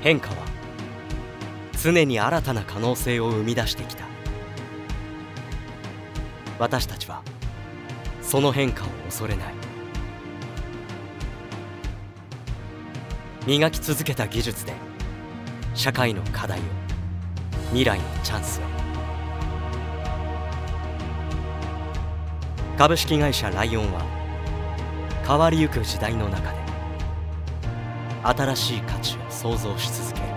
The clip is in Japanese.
変化は常に新たな可能性を生み出してきた。私たちはその変化を恐れない。磨き続けた技術で社会の課題を、未来のチャンスを。株式会社ライオンは変わりゆく時代の中で新しい価値を創造し続ける。